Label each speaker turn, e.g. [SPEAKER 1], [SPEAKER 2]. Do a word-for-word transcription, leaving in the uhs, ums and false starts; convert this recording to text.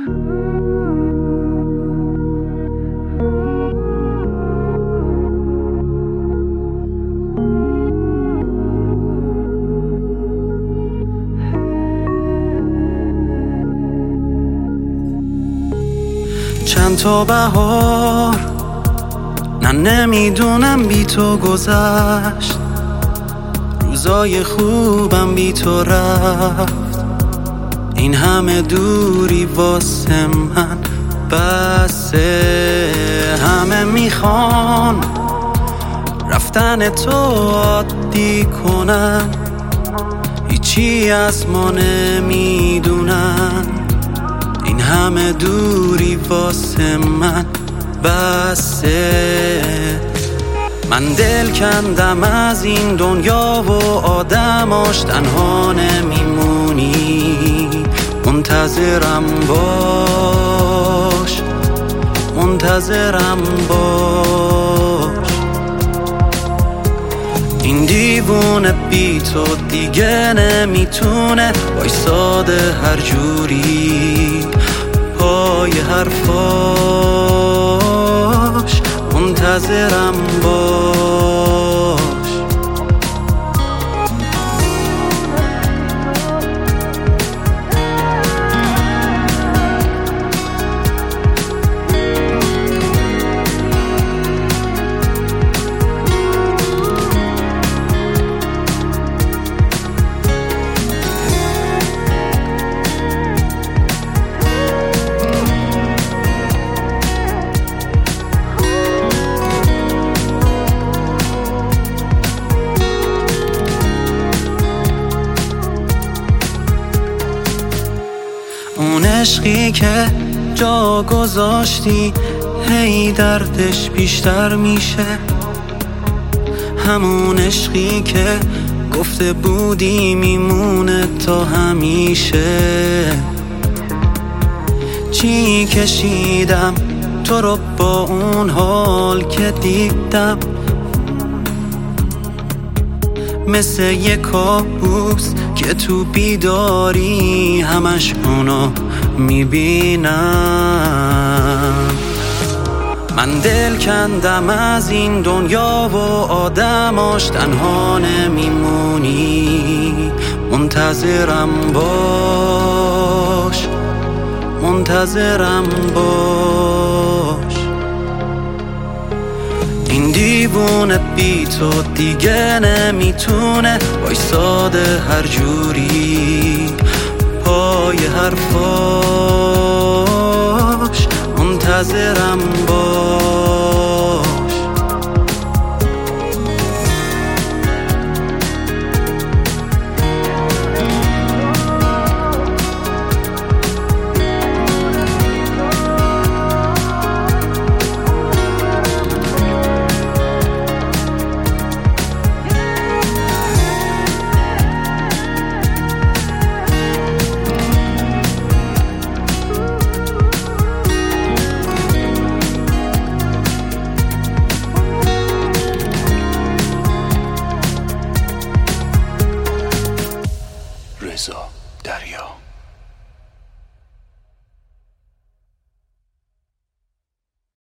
[SPEAKER 1] چند تا بهار نه نمیدونم بی تو گذشت، روزای خوبم بی تو رفت، این همه دوری واسه من بسه. همه میخوان رفتن تو عادی کنن، هیچی از ما نمیدونن، این همه دوری واسه من بسه. من دل کندم از این دنیا و آدماش، تنها نمیمونی، منتظرم باش، منتظرم باش. این دیوونه بی تو دیگه نمیتونه وایساده هر جوری پای حرفاش، منتظرم باش. اون عشقی که جا گذاشتی هی دردش بیشتر میشه، همون عشقی که گفته بودی میمونه تا همیشه. چی کشیدم تو رو با اون حال که دیدم، مثل یک کابوس که تو بیداری همش اونو میبینم. من دل کندم از این دنیا و آدماش، تنها نمیمونی، منتظرم باش، منتظرم باش. این دیوونه بی تو دیگه نمیتونه وایساده هر جوری پای حرفاش، منتظرم باش.